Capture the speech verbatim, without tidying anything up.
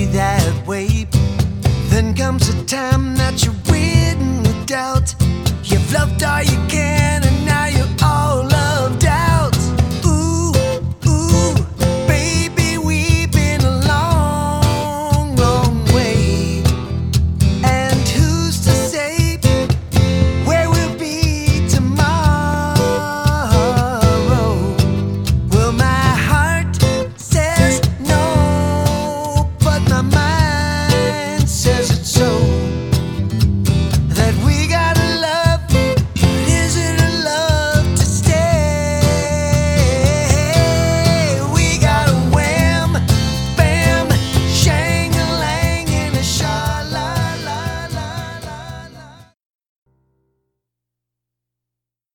that way. Then comes a time that you're ridden with doubt. You've loved all you can